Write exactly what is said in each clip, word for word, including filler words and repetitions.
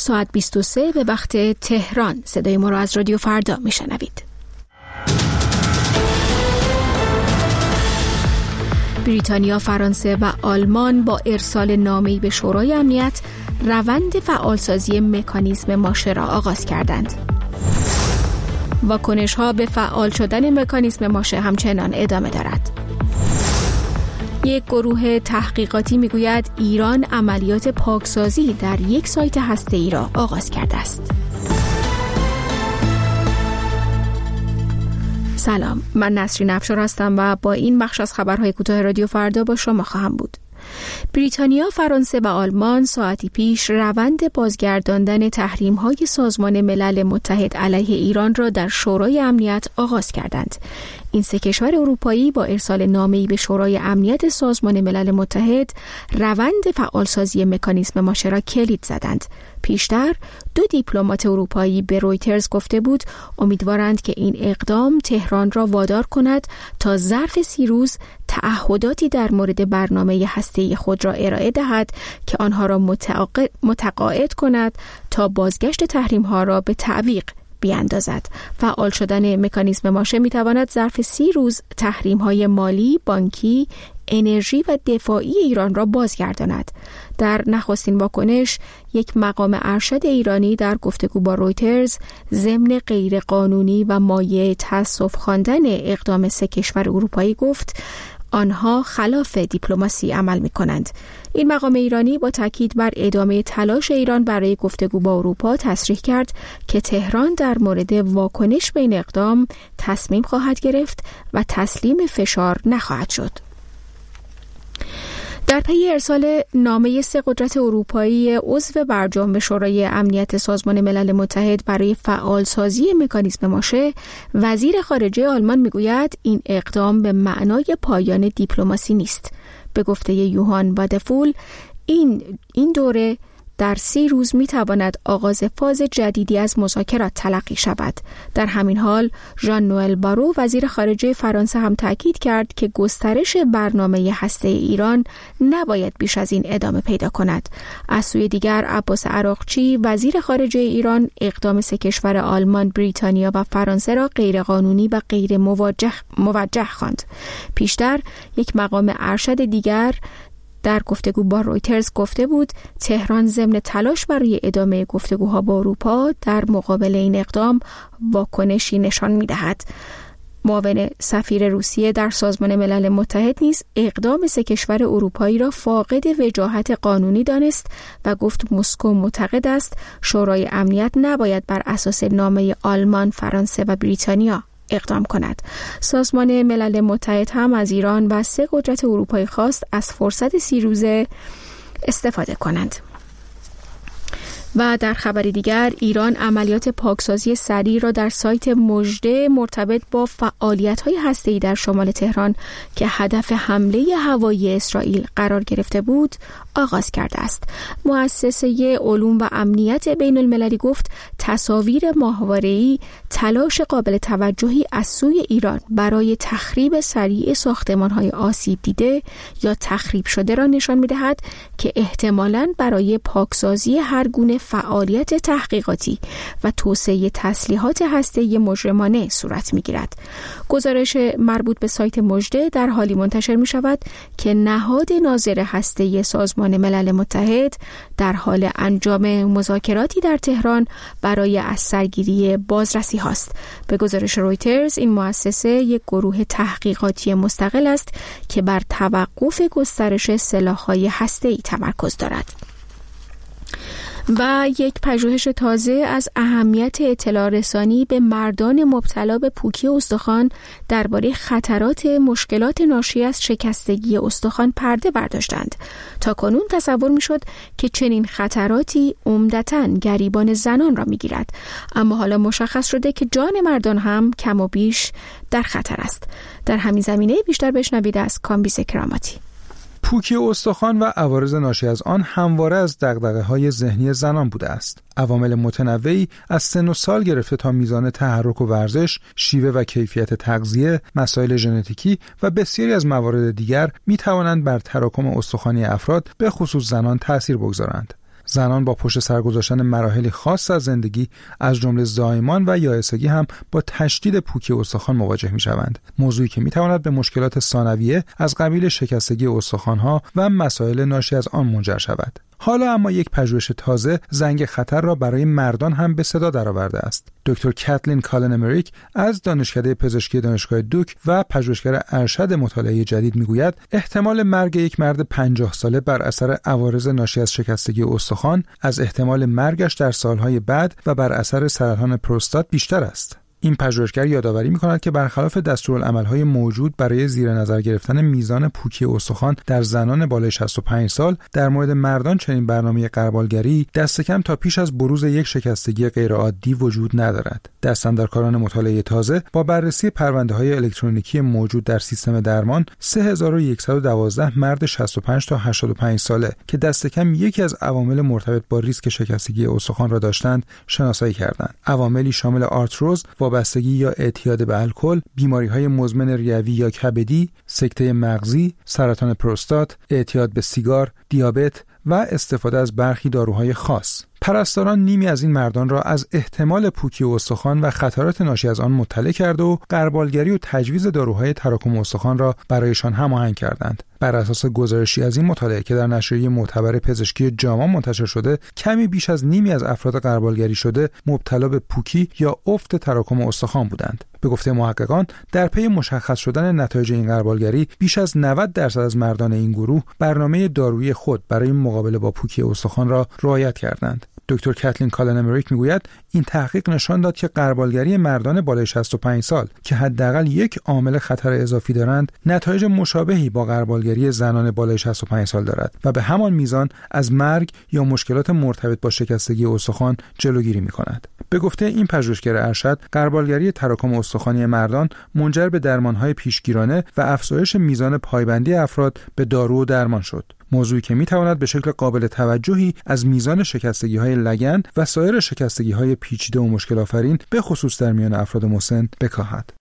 ساعت بیست و سه به وقت تهران. صدای ما را از رادیو فردا میشنوید. بریتانیا، فرانسه و آلمان با ارسال نامه‌ای به شورای امنیت روند فعالسازی مکانیزم ماشه را آغاز کردند. واکنش‌ها به فعال شدن مکانیزم ماشه همچنان ادامه دارد. یک گروه تحقیقاتی میگوید ایران عملیات پاکسازی در یک سایت هسته‌ای را آغاز کرده است. سلام، من نسرین افشار هستم و با این بخش از خبرهای کوتاه رادیو فردا با شما خواهم بود. بریتانیا، فرانسه و آلمان ساعتی پیش روند بازگرداندن تحریم‌های سازمان ملل متحد علیه ایران را در شورای امنیت آغاز کردند. این سه کشور اروپایی با ارسال نامه‌ای به شورای امنیت سازمان ملل متحد روند فعالسازی مکانیزم ماشه را کلید زدند. پیشتر دو دیپلمات اروپایی به رویترز گفته بود امیدوارند که این اقدام تهران را وادار کند تا ظرف سی روز تعهداتی در مورد برنامه هسته‌ای خود را ارائه دهد که آنها را متقاعد کند تا بازگشت تحریم‌ها را به تعویق بیاندازد. فعال شدن مکانیزم ماشه میتواند ظرف سی روز تحریم‌های مالی، بانکی، انرژی و دفاعی ایران را بازگرداند. در نخستین واکنش، یک مقام ارشد ایرانی در گفتگو با رویترز ضمن غیرقانونی و مایع تأسف خواندن اقدام سه کشور اروپایی گفت آنها خلاف دیپلماسی عمل می کنند. این مقام ایرانی با تاکید بر ادامه تلاش ایران برای گفتگو با اروپا تصریح کرد که تهران در مورد واکنش به این اقدام تصمیم خواهد گرفت و تسلیم فشار نخواهد شد. در پی ارسال نامه سه قدرت اروپایی عضو برجام به شورای امنیت سازمان ملل متحد برای فعالسازی مکانیزم ماشه، وزیر خارجه آلمان میگوید این اقدام به معنای پایان دیپلماسی نیست. به گفته یوهان وادفول، این این دوره در سی روز می تواند آغاز فاز جدیدی از مذاکرات تلقی شود. در همین حال ژان نوئل بارو وزیر خارجه فرانسه هم تاکید کرد که گسترش برنامه هسته ایران نباید بیش از این ادامه پیدا کند. از سوی دیگر عباس عراقچی وزیر خارجه ایران اقدام سه کشور آلمان، بریتانیا و فرانسه را غیرقانونی و غیر موجه موجه خواند. پیشتر یک مقام ارشد دیگر در گفتگو با رویترز گفته بود تهران ضمن تلاش برای ادامه گفتگوها با اروپا در مقابل این اقدام واکنشی نشان می‌دهد. معاون سفیر روسیه در سازمان ملل متحد نیز اقدام سه کشور اروپایی را فاقد وجاهت قانونی دانست و گفت مسکو معتقد است شورای امنیت نباید بر اساس نامه آلمان، فرانسه و بریتانیا اقدام کند. سازمان ملل متحد هم از ایران و سه قدرت اروپایی خواست از فرصت سی روزه استفاده کنند. و در خبری دیگر، ایران عملیات پاکسازی سریع را در سایت مژده مرتبط با فعالیت‌های هسته‌ای در شمال تهران که هدف حمله هوایی اسرائیل قرار گرفته بود آغاز کرده است. مؤسسه علوم و امنیت بین المللی گفت تصاویر ماهواره‌ای تلاش قابل توجهی از سوی ایران برای تخریب سریع ساختمان‌های آسیب دیده یا تخریب شده را نشان می‌دهد که احتمالاً برای پاکسازی هر گونه فعالیت تحقیقاتی و توسعه تسلیحات هسته‌ای مجرمانه صورت می‌گیرد. گزارش مربوط به سایت مژده در حالی منتشر می‌شود که نهاد ناظر هسته‌ای سازمان ملل متحد در حال انجام مذاکراتی در تهران برای از سرگیری بازرسی هاست. به گزارش رویترز، این مؤسسه یک گروه تحقیقاتی مستقل است که بر توقف گسترش سلاح‌های هسته‌ای تمرکز دارد. و یک پژوهش تازه از اهمیت اطلاع رسانی به مردان مبتلا به پوکی استخوان درباره خطرات مشکلات ناشی از شکستگی استخوان پرده برداشتند. تاکنون تصور میشد که چنین خطراتی عمدتاً گریبان زنان را میگیرد، اما حالا مشخص شده که جان مردان هم کم و بیش در خطر است. در همین زمینه بیشتر بشنوید از کامبیز کراماتی. پوکی استخوان و عوارض ناشی از آن همواره از دغدغه‌های ذهنی زنان بوده است. عوامل متنوعی از سن و سال گرفته تا میزان تحرک و ورزش، شیوه و کیفیت تغذیه، مسائل ژنتیکی و بسیاری از موارد دیگر می توانند بر تراکم استخوانی افراد به خصوص زنان تأثیر بگذارند. زنان با پشت سر گذاشتن مراحلی خاص از زندگی از جمله زایمان و یائسگی هم با تشدید پوکی استخوان مواجه می‌شوند، موضوعی که می‌تواند به مشکلات ثانویه از قبیل شکستگی استخوان‌ها و مسائل ناشی از آن منجر شود. حالا اما یک پژوهش تازه زنگ خطر را برای مردان هم به صدا درآورده است. دکتر کاتلین کالن امریک از دانشکده پزشکی دانشگاه دوک و پژوهشگر ارشد مطالعه جدید میگوید احتمال مرگ یک مرد پنجاه ساله بر اثر عوارض ناشی از شکستگی استخوان از احتمال مرگش در سالهای بعد و بر اثر سرطان پروستات بیشتر است. این پژوهشگر یادآوری می‌کند که برخلاف دستورالعمل‌های موجود برای زیر نظر گرفتن میزان پوکی استخوان در زنان بالای شصت و پنج سال، در مورد مردان چنین برنامه غربالگری دست کم تا پیش از بروز یک شکستگی غیرعادی وجود ندارد. دستاندرکاران مطالعه تازه با بررسی پرونده‌های الکترونیکی موجود در سیستم درمان سه هزار و صد و دوازده مرد شصت و پنج تا هشتاد و پنج ساله که دست کم یکی از عوامل مرتبط با ریسک شکستگی استخوان را داشتند شناسایی کردند. عواملی شامل آرتروز، وابستگی یا اعتیاد به الکل، بیماری‌های مزمن ریوی یا کبدی، سکته مغزی، سرطان پروستات، اعتیاد به سیگار، دیابت و استفاده از برخی داروهای خاص. پرستاران نیمی از این مردان را از احتمال پوکی استخوان و خطرات ناشی از آن مطلع کرد و غربالگری و تجویز داروهای تراکم استخوان را برایشان هماهنگ کردند. بر اساس گزارشی از این مطالعه که در نشریه معتبر پزشکی جاما منتشر شده، کمی بیش از نیمی از افراد غربالگری شده مبتلا به پوکی یا افت تراکم استخوان بودند. به گفته محققان، در پی مشخص شدن نتایج این غربالگری، بیش از نود درصد از مردان این گروه برنامه دارویی خود برای مقابله با پوکی استخوان را رعایت کردند. دکتر کاتلین کالن امریک میگوید این تحقیق نشان داد که غربالگری مردان بالای شصت و پنج سال که حداقل یک عامل خطر اضافی دارند، نتایج مشابهی با غربالگری زنان بالای شصت و پنج سال دارد و به همان میزان از مرگ یا مشکلات مرتبط با شکستگی استخوان جلوگیری می‌کند. به گفته این پژوهشگر ارشد، غربالگری تراکم استخوانی مردان منجر به درمان‌های پیشگیرانه و افزایش میزان پایبندی افراد به دارو و درمان شد. موضوعی که میتواند به شکل قابل توجهی از میزان شکستگی‌های لگن و سایر شکستگی‌های پیچیده و مشکل آفرین به خصوص در میان افراد مسن بکاهد.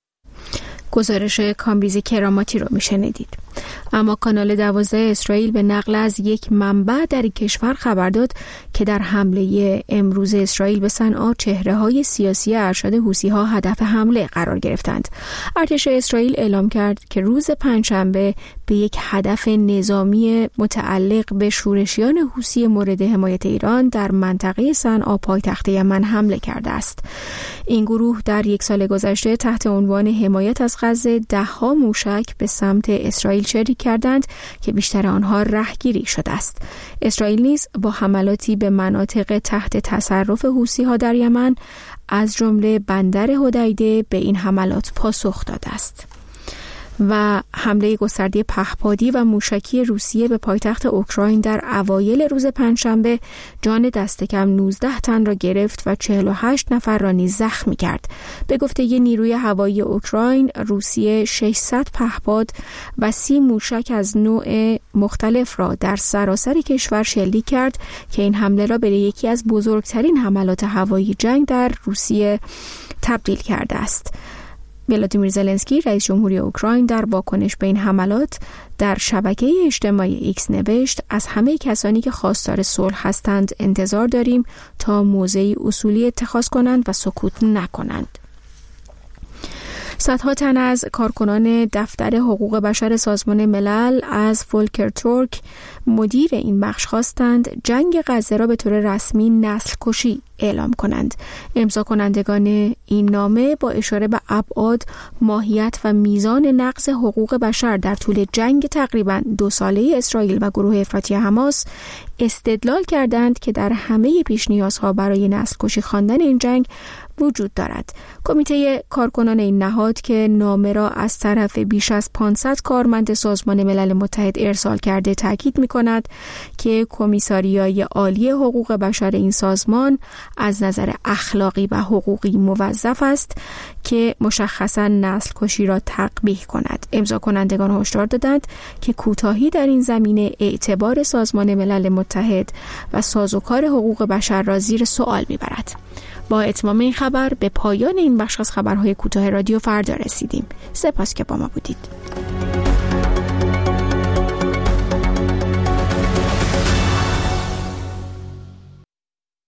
گزارش کامبریز کراماتی رو میشنیدید. اما کانال دوازده اسرائیل به نقل از یک منبع در این کشور خبر داد که در حمله امروز اسرائیل به صنعا چهره‌های سیاسی ارشد حوثی‌ها هدف حمله قرار گرفتند. ارتش اسرائیل اعلام کرد که روز پنجشنبه به یک هدف نظامی متعلق به شورشیان حوثی مورد حمایت ایران در منطقه صنعا پایتخت یمن حمله کرده است. این گروه در یک سال گذشته تحت عنوان حمایت از غزه ده‌ها موشک به سمت اسرائیل شلیک کردند که بیشتر آنها رهگیری شده است. اسرائیل نیز با حملاتی به مناطق تحت تصرف حوثی‌ها در یمن از جمله بندر حدیده به این حملات پاسخ داده است. و حمله گسترده پهپادی و موشکی روسیه به پایتخت اوکراین در اوایل روز پنجشنبه جان دست کم نوزده تن را گرفت و چهل و هشت نفر را نیز زخمی کرد. به گفته ی نیروی هوایی اوکراین، روسیه ششصد پهپاد و سی موشک از نوع مختلف را در سراسر کشور شلیک کرد که این حمله را به یکی از بزرگترین حملات هوایی جنگ در روسیه تبدیل کرده است. ولادیمیر زلنسکی رئیس جمهوری اوکراین در واکنش به این حملات در شبکه اجتماعی ایکس نوشت: از همه کسانی که خواستار صلح هستند انتظار داریم تا موضعی اصولی اتخاذ کنند و سکوت نکنند. صدها تن از کارکنان دفتر حقوق بشر سازمان ملل از فولکر تورک، مدیر این بخش، خواستند جنگ غزه را به طور رسمی نسل کشی اعلام کنند. امضا کنندگان این نامه با اشاره به ابعاد، ماهیت و میزان نقض حقوق بشر در طول جنگ تقریباً دو ساله اسرائیل و گروه افراطی حماس استدلال کردند که در همه پیش نیازها برای نسل کشی خواندن این جنگ وجود دارد. کمیته کارکنان این نهاد که نامه را از طرف بیش از پانصد کارمند سازمان ملل متحد ارسال کرده تاکید می‌کند که کمیساریای عالی حقوق بشر این سازمان از نظر اخلاقی و حقوقی موظف است که مشخصاً نسل کشی را تقبیح کند. امضا کنندگان هشدار دادند که کوتاهی در این زمینه اعتبار سازمان ملل متحد و سازوکار حقوق بشر را زیر سوال می‌برد. با اتمام این خبر به پایان این بخش از خبرهای کوتاه رادیو فردا رسیدیم. سپاس که با ما بودید.